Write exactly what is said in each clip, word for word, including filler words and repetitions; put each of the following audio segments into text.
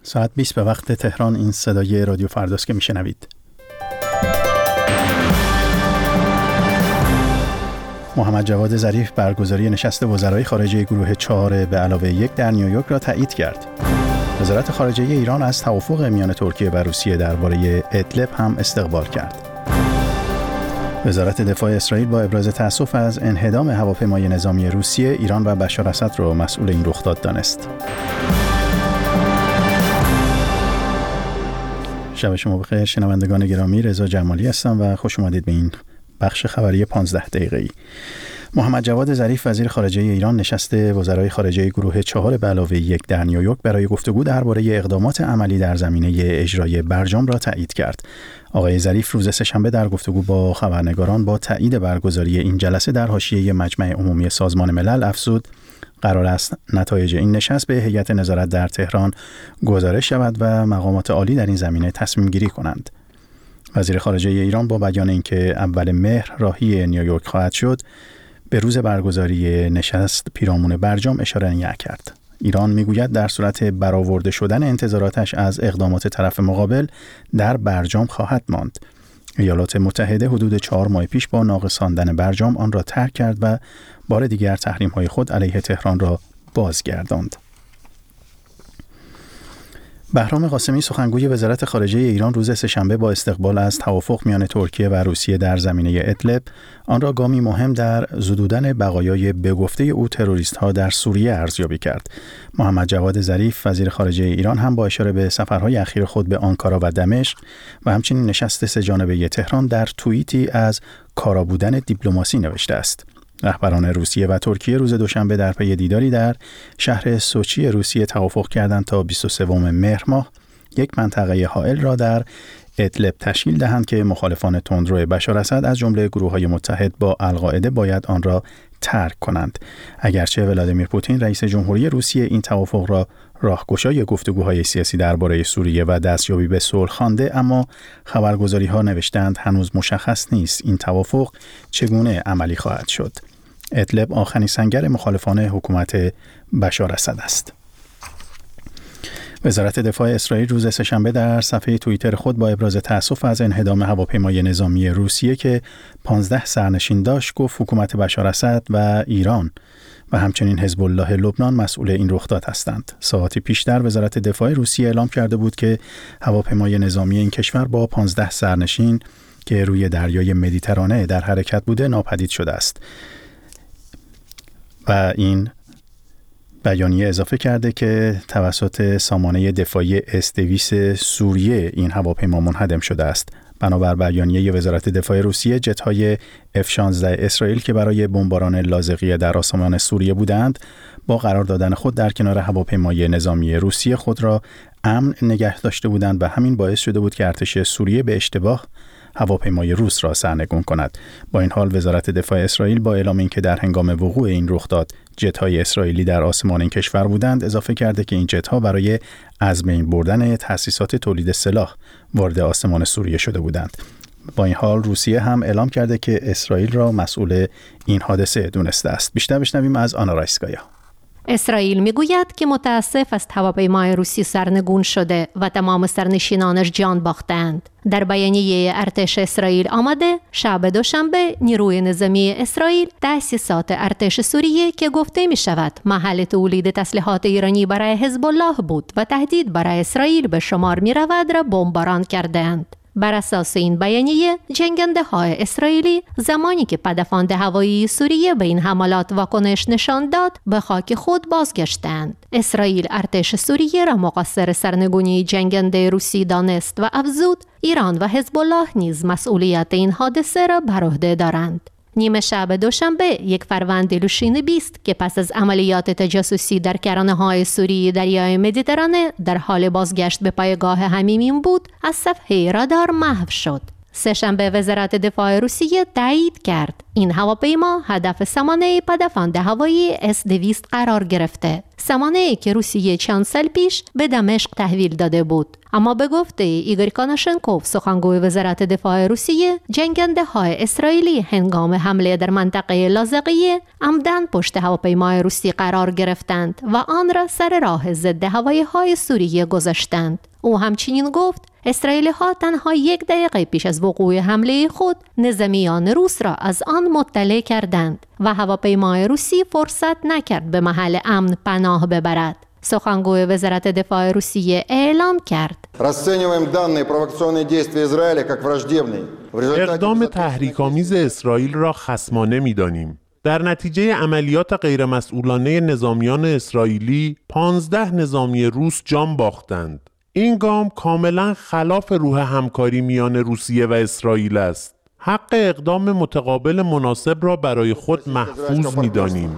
ساعت بیست به وقت تهران. این صدای رادیو فرداست که میشنوید. محمد جواد ظریف برگزاری نشست وزرای خارجه گروه چهار به علاوه یک در نیویورک را تایید کرد. وزارت خارجه ایران از توافق میان ترکیه و روسیه درباره ادلب هم استقبال کرد. وزارت دفاع اسرائیل با ابراز تأسف از انهدام هواپیمای نظامی روسیه، ایران و بشار اسد را مسئول این رخداد دانست. شب شما بخیر شنوندگان گرامی، رضا جمالی هستم و خوش اومدید به این بخش خبری پانزده دقیقه‌ای. محمد جواد ظریف وزیر خارجه ایران نشست وزرای خارجه گروه چهار به علاوه یک در نیویورک برای گفتگو درباره اقدامات عملی در زمینه اجرای برجام را تایید کرد. آقای ظریف روز سه‌شنبه در گفتگو با خبرنگاران با تایید برگزاری این جلسه در حاشیه مجمع عمومی سازمان ملل افزود قرار است نتایج این نشست به هیئت نظارت در تهران گزارش شود و مقامات عالی در این زمینه تصمیم گیری کنند. وزیر خارجه ایران با بیان اینکه اول مهر راهی نیویورک خواهد شد، به روز برگزاری نشست پیرامون برجام اشاره نکرد. ایران میگوید در صورت برآورده شدن انتظاراتش از اقدامات طرف مقابل در برجام خواهد ماند. ایالات متحده حدود چهار ماه پیش با ناقصاندن برجام آن را ترک کرد و بار دیگر تحریم‌های خود علیه تهران را بازگرداند. بهرام قاسمی سخنگوی وزارت خارجه ایران روز سه‌شنبه با استقبال از توافق میان ترکیه و روسیه در زمینه ادلب، آن را گامی مهم در زدودن بقایای به گفته او تروریست‌ها در سوریه ارزیابی کرد. محمد جواد ظریف وزیر خارجه ایران هم با اشاره به سفرهای اخیر خود به آنکارا و دمشق و همچنین نشست سه‌جانبه تهران در توییتی از کارا بودن دیپلماسی نوشته است. رهبران روسیه و ترکیه روز دوشنبه در پی دیداری در شهر سوچی روسیه توافق کردند تا بیست و سوم مهر ماه یک منطقه حائل را در ادلب تشکیل دهند که مخالفان تندرو بشار اسد از جمله گروه‌های متحد با القاعده باید آن را ترک کنند. اگرچه ولادیمیر پوتین رئیس جمهوری روسیه این توافق را راهگشای گفتگوهای سیاسی درباره سوریه و دستیابی به صلح خوانده، اما خبرگزاری‌ها نوشتند هنوز مشخص نیست این توافق چگونه عملی خواهد شد. ادلب آخرین سنگر مخالفان حکومت بشار اسد است. وزارت دفاع اسرائیل روز سه‌شنبه در صفحه توییتر خود با ابراز تأسف از انهدام هواپیمای نظامی روسیه که پانزده سرنشین داشت گفت حکومت بشار اسد و ایران و همچنین حزب الله لبنان مسئول این رخداد هستند. ساعتی پیشتر وزارت دفاع روسیه اعلام کرده بود که هواپیمای نظامی این کشور با پانزده سرنشین که روی دریای مدیترانه در حرکت بوده ناپدید شده است و این بیانیه اضافه کرده که توسط سامانه دفاعی اس دویست سوریه این هواپیما منهدم شده است. بنابر بیانیه وزارت دفاع روسیه، جت‌های اف شانزده اسرائیل که برای بمباران لاذقیه در آسمان سوریه بودند، با قرار دادن خود در کنار هواپیمای نظامی روسیه خود را امن نگه داشته بودند و همین باعث شده بود که ارتش سوریه به اشتباه هواپیمای روس را سرنگون کند. با این حال وزارت دفاع اسرائیل با اعلام اینکه در هنگام وقوع این رخداد جت‌های اسرائیلی در آسمان این کشور بودند، اضافه کرده که این جت‌ها برای از بین بردن تأسیسات تولید سلاح وارد آسمان سوریه شده بودند. با این حال روسیه هم اعلام کرده که اسرائیل را مسئول این حادثه دونسته است. بیشتر بشنویم از آنا رایسکایا. اسرائیل میگوید که متاسف است هواپیمای روسی سرنگون شده و تمام سرنشینانش جان باختند. در بیانیه ارتش اسرائیل آمده شب دوشنبه نیروی نظامی اسرائیل تأسیسات ارتش سوریه که گفته می شود محل تولید تسلیحات ایرانی برای حزب الله بود و تهدید برای اسرائیل به شمار می رود را بمباران کردند. بر اساس این بیانیه جنگنده های اسرائیلی زمانی که پدافند هوایی سوریه به این حملات واکنش نشان داد به خاک خود بازگشتند. اسرائیل ارتش سوریه را مقصر سرنگونی جنگنده روسی دانست و افزود ایران و حزب الله نیز مسئولیت این حادثه را بر عهده دارند. نیمه شب دوشنبه یک فروند لوشین بیست که پس از عملیات تجاسسی در کرانه‌های سوریه دریای مدیترانه در حال بازگشت به پایگاه حمیمین بود، از صفحه رادار محو شد. سه‌شنبه وزارت دفاع روسیه تایید کرد این هواپیما هدف سامانه پدافند هوایی اس دویست قرار گرفته. سامانه‌ای که روسیه چند سال پیش به دمشق تحویل داده بود. اما به گفته ایگور کاناشنکوف سخنگوی وزارت دفاع روسیه، جنگنده های اسرائیلی هنگام حمله در منطقه لاذقیه عمدن پشت هواپیمای روسی قرار گرفتند و آن را سر راه ضد هوایی های سوریه گذاشتند. او همچنین گفت اسرائیلی ها تنها یک دقیقه پیش از وقوع حمله خود نظامیان روس را از آن مطلع کردند و هواپیمای روسی فرصت نکرد به محل امن پناه ببرد. سخنگوی وزارت دفاع روسیه اعلام کرد اقدام تحریک‌آمیز اسرائیل را خصمانه می‌دانیم. در نتیجه عملیات غیرمسئولانه نظامیان اسرائیلی پانزده نظامی روس جان باختند. این گام کاملا خلاف روح همکاری میان روسیه و اسرائیل است. حق اقدام متقابل مناسب را برای خود محفوظ می‌دانیم.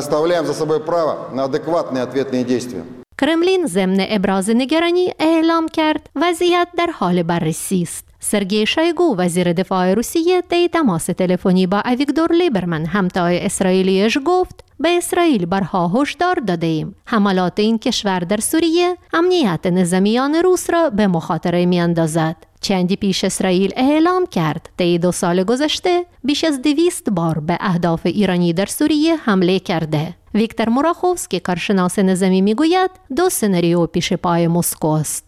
کرملین ضمن ابراز نگرانی اعلام کرد وضعیت در حال بررسی است. سرگئی شویگو وزیر دفاع روسیه طی تماس تلفنی با اویگدور لیبرمن همتای اسرائیلیش گفت به اسرائیل برها هشدار داده ایم. حملات این کشور در سوریه امنیت نظامیان روس را به مخاطره می اندازد. چندی پیش اسرائیل اعلام کرد طی دو سال گذشته بیش از دویست بار به اهداف ایرانی در سوریه حمله کرده. ویکتور موراخوفسکی کارشناس نظامی میگوید دو سناریو پیش پای مسکو است.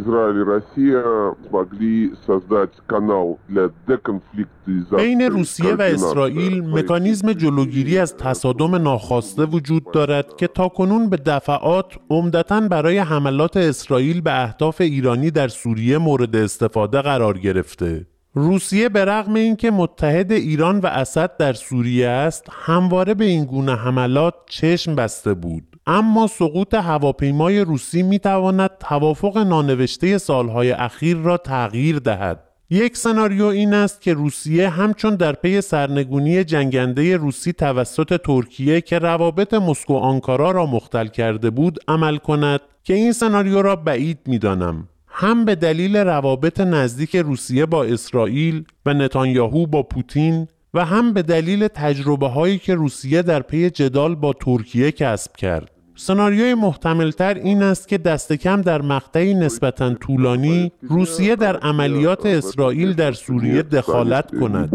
بین روسیه و اسرائیل مکانیزم جلوگیری از تصادم ناخواسته وجود دارد که تاکنون به دفعات عمدتاً برای حملات اسرائیل به اهداف ایرانی در سوریه مورد استفاده قرار گرفته. روسیه به رغم اینکه متحد ایران و اسد در سوریه است، همواره به این گونه حملات چشم بسته بود. اما سقوط هواپیمای روسی میتواند توافق نانوشته سالهای اخیر را تغییر دهد. یک سناریو این است که روسیه همچون در پی سرنگونی جنگنده روسی توسط ترکیه که روابط مسکو آنکارا را مختل کرده بود عمل کند که این سناریو را بعید میدانم. هم به دلیل روابط نزدیک روسیه با اسرائیل و نتانیاهو با پوتین و هم به دلیل تجربه هایی که روسیه در پی جدال با ترکیه کسب کرد. سناریوی محتملتر این است که دست کم در مقطعی نسبتاً طولانی روسیه در عملیات اسرائیل در سوریه دخالت کند.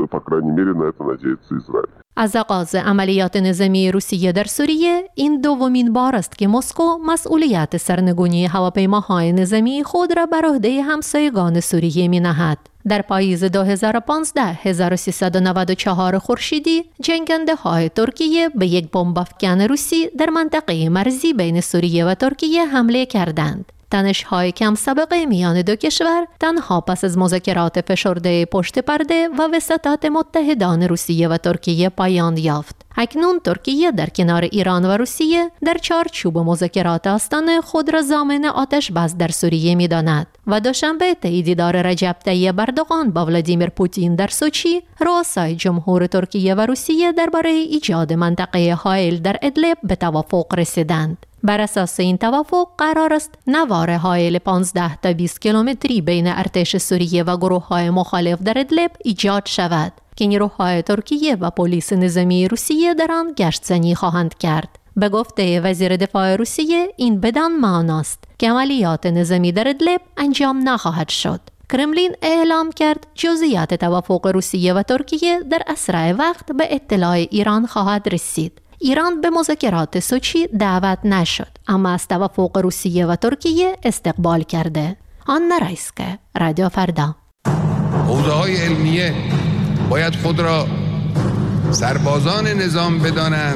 از آغاز عملیات نظامی روسیه در سوریه این دومین بار است که مسکو مسئولیت سرنگونی هواپیماهای نظامی خود را بر عهده همسایگان سوریه می‌نهد. در پاییز دو هزار و پانزده هزار و سیصد و نود و چهار خورشیدی جنگنده های ترکیه به یک بمب افکن روسی در منطقه مرزی بین سوریه و ترکیه حمله کردند. تنش‌های کم سابقه میان دو کشور تنها پس از مذاکرات فشرده پشت پرده و وساطت متحدان روسیه و ترکیه پایان یافت. اکنون ترکیه در کنار ایران و روسیه در چارچوب مذاکرات آستانه خود را ضامن آتش بس در سوریه می‌داند و دوشنبه طی دیدار رجب طیب اردوغان با ولادیمیر پوتین در سوچی، رؤسای جمهور ترکیه و روسیه درباره ایجاد منطقه حائل در ادلب به توافق رسیدند. بر اساس این توافق قرار است نوار حائل پانزده تا بیست کیلومتری بین ارتش سوریه و گروه‌های مخالف در ادلب ایجاد شود که نیروهای ترکیه و پلیس نظامی روسیه در آن گشت‌زنی خواهند کرد. به گفته وزیر دفاع روسیه این بدان معناست که عملیات نظامی در ادلب انجام نخواهد شد. کرملین اعلام کرد جزئیات توافق روسیه و ترکیه در اسرع وقت به اطلاع ایران خواهد رسید. ایران به مذاکرات سوچی دعوت نشد اما از توافق روسیه و ترکیه استقبال کرده. آنا رایسکه، رادیو فردا. حوزه‌های علمیه باید خود را سربازان نظام بدانند.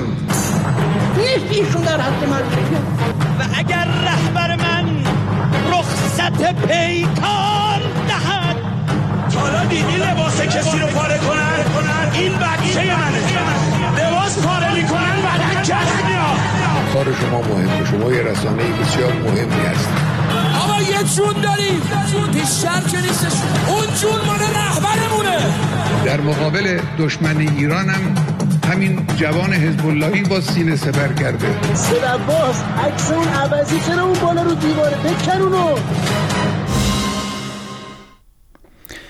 نیست ایشون در حد من و اگر رهبر من رخصت پیکار دهد. حالا دیدی لباس کسی رو پاره کنن؟ این بچه منه. لباس پاره میکنن بعدن کسی میاد. کار شما مهمه، شما یه رسانه‌ای بسیار مهمی هست. اما یه جون داریم، بیشتر که نیستش، اون جون مال رهبرمونه. در مقابل دشمن ایران هم همین جوان حزب اللهی با سینه سپر کرده. سر باز عکس اون عوضی چرا اون بالا رو دیواره بکن اونو.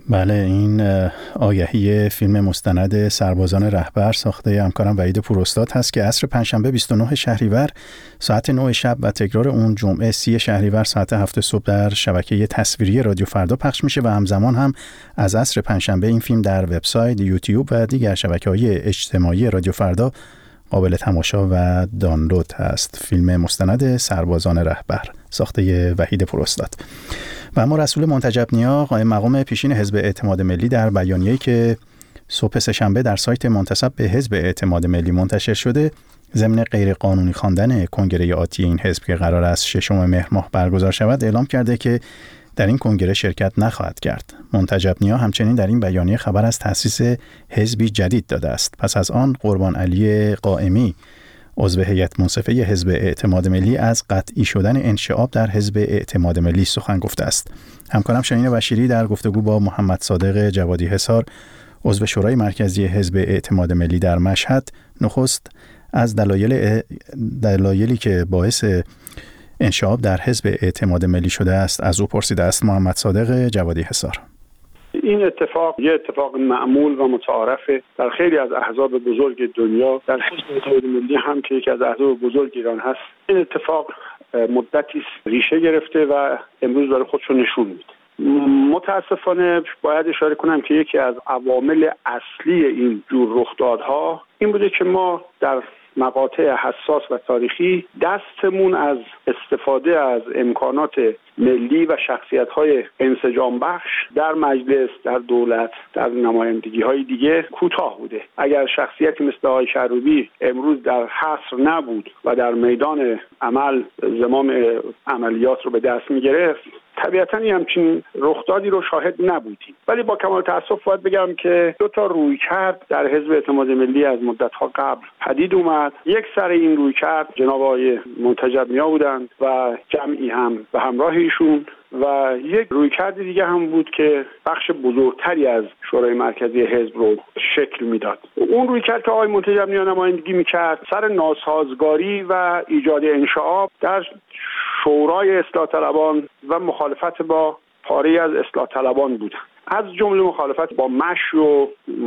بله، این آگهی فیلم مستند سربازان رهبر ساخته همکارم وحید پوراستاد هست که عصر پنجشنبه بیست و نه شهریور ساعت نه شب و تکرار اون جمعه سی شهریور ساعت هفت صبح در شبکه تصویری رادیو فردا پخش میشه و همزمان هم از عصر پنجشنبه این فیلم در وبسایت، یوتیوب و دیگر شبکه‌های اجتماعی رادیو فردا قابل تماشا و دانلود هست. فیلم مستند سربازان رهبر ساخته وحید پوراستاد. و اما رسول منتجب‌نیا قائم مقام پیشین حزب اعتماد ملی در بیانیه‌ای که صبح سه‌شنبه در سایت منتسب به حزب اعتماد ملی منتشر شده ضمن غیرقانونی خواندن کنگره آتی این حزب که قرار است ششم مهر ماه برگزار شود اعلام کرده که در این کنگره شرکت نخواهد کرد. منتجب‌نیا همچنین در این بیانیه خبر از تأسیس حزبی جدید داده است. پس از آن قربان علی قائمی عضو هیئت منصفه حزب اعتماد ملی از قطعی شدن انشعاب در حزب اعتماد ملی سخن گفته است. همکارم شاهین بشیری در گفتگو با محمد صادق جوادی حصار عضو شورای مرکزی حزب اعتماد ملی در مشهد نخست از دلایل دلایلی که باعث انشعاب در حزب اعتماد ملی شده است از او پرسیده است. محمد صادق جوادی حصار: این اتفاق یه اتفاق معمول و متعارفه در خیلی از احزاب بزرگ دنیا، در حزب اعتماد ملی هم که یکی از احزاب بزرگ ایران هست. این اتفاق مدتی ریشه گرفته و امروز داره خودشو نشون میده. متاسفانه باید اشاره کنم که یکی از عوامل اصلی این جور رخدادها این بوده که ما در مقاطع حساس و تاریخی دستمون از استفاده از امکانات ملی و شخصیت‌های انسجام بخش در مجلس، در دولت، در نمایندگی‌های دیگه کوتاه بوده. اگر شخصیتی مثل آقای کروبی امروز در حصر نبود و در میدان عمل زمام عملیات رو به دست می‌گرفت، طبیعتاً همچین رخدادی رو شاهد نبودیم. ولی با کمال تأسف باید بگم که دو تا رویکرد در حزب اعتماد ملی از مدت‌ها قبل پدید اومد. یک سر این رویکرد جناب آقای منتجب‌نیا بودند و جمعی هم به همراه ایشون، و یک رویکرد دیگه هم بود که بخش بزرگتری از شورای مرکزی حزب رو شکل میداد. اون رویکرد که آقای منتجب‌نیا نمایندگی میکرد سر ناسازگاری و ایجاد انشعاب در شورای اصلاح طلبان و مخالفت با پاره از اصلاح طلبان بود، از جمله مخالفت با مشی و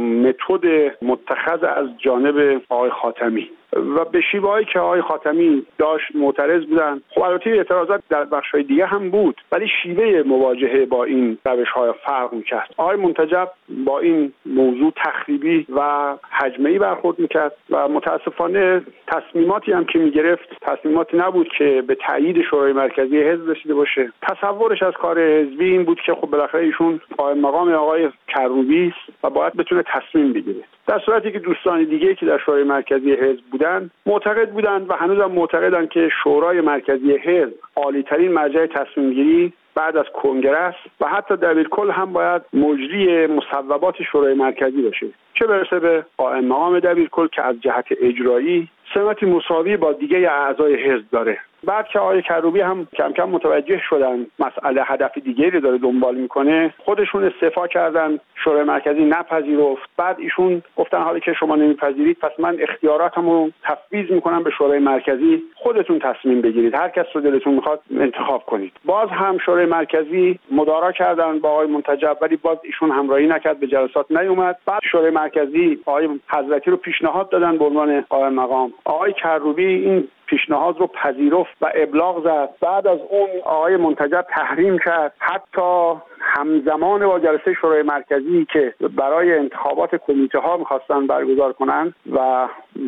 متد متخذ از جانب آقای خاتمی و به شیوه‌ای که آقای خاتمی داشت معترض بودن. خب البته اعتراضات در بخش‌های دیگه هم بود، ولی شیوه مواجهه با این روش‌ها فرق می‌کرد. آقای منتجب با این موضوع تخریبی و هجمه‌ای برخورد می‌کرد و متأسفانه تصمیماتی هم که می‌گرفت تصمیماتی نبود که به تایید شورای مرکزی حزب رسیده باشه. تصورش از کار حزبی این بود که خب بالاخره ایشون قائم مقام آقای کروبی است و باید بتونه تصمیم بگیره، در صورتی که دوستان دیگه که در شورای مرکزی حزب بودن معتقد بودند و هنوزم معتقدند که شورای مرکزی حزب عالی‌ترین مرجع تصمیم گیری بعد از کنگره است و حتی دبیرکل هم باید مجری مصوبات شورای مرکزی باشه، چه برسه به قائم مقام دبیرکل که از جهت اجرایی سمتی مساوی با دیگه اعضای حزب داره. بعد که آقای کروبی هم کم کم متوجه شدن مسئله هدف دیگه‌ای رو داره دنبال میکنه، خودشون استعفا کردن، شورای مرکزی نپذیرفت. بعد ایشون گفتن حالا که شما نمیپذیرید پس من اختیاراتمو تفویض میکنم به شورای مرکزی، خودتون تصمیم بگیرید، هر کس رو دلتون میخواد انتخاب کنید. باز هم شورای مرکزی مدارا کردن با آقای منتجب، ولی باز ایشون همراهی نکرد، به جلسات نیومد. بعد شورای مرکزی آقای حضرتی رو پیشنهاد دادن به عنوان قائم مقام. آقای کروبی این پیشنهاد رو پذیرفت و ابلاغ زد. بعد از اون آقای منتجب تحریم کرد، حتی همزمان با جلسه شورای مرکزی که برای انتخابات کمیته ها می‌خواستن برگزار کنن و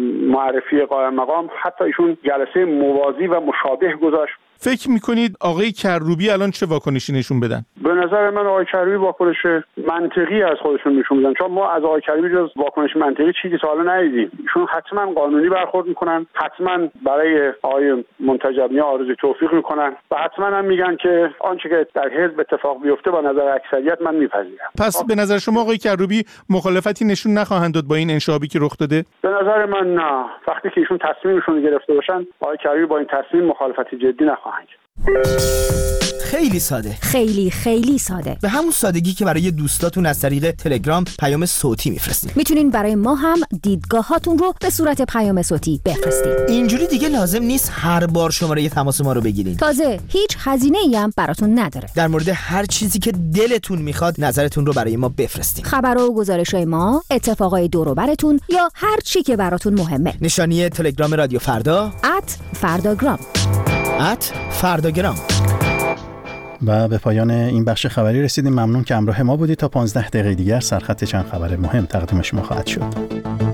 معرفی قائم مقام، حتی ایشون جلسه موازی و مشابه گذاشت. فکر میکنید آقای کروبی الان چه واکنشی نشون بدن؟ به نظر من آقای کروبی واکنش منطقی از خودشون نشون میدن، چون ما از آقای کروبی جز واکنش منطقی چیزی تا حالا ندیدیم. ایشون حتما قانونی برخورد میکنن، حتما برای آقای منتجب‌نیا آرزوی توفیق میکنن و حتما هم میگن که آنچه که در حزب اتفاق بیفته با نظر اکثریت من میپذیرم. پس به نظر شما آقای کروبی مخالفتی نشون نخواهند داد با این انشعابی که رخ داده؟ به نظر من نه. وقتی که ایشون تصمیمشون گرفته باشن، آقای کروبی با این تصمیم مخالفت جدی نخواهند. خیلی ساده. خیلی خیلی ساده. به همون سادگی که برای دوستاتون از طریق تلگرام پیام صوتی میفرستین. میتونین برای ما هم دیدگاهاتون رو به صورت پیام صوتی بفرستین. اینجوری دیگه لازم نیست هر بار شماره تماس ما رو بگیرین. تازه هیچ هزینه‌ای هم براتون نداره. در مورد هر چیزی که دلتون میخواد نظرتون رو برای ما بفرستین. خبرها و گزارش‌های ما، اتفاقای دور و براتون یا هر چی که براتون مهمه. نشانی تلگرام رادیو فردا ات فرداگرام ات فرداگرام. و به پایان این بخش خبری رسیدیم. ممنون که همراه ما بودید. تا پانزده دقیقه دیگر سرخط چند خبر مهم تقدیم شما خواهد شد.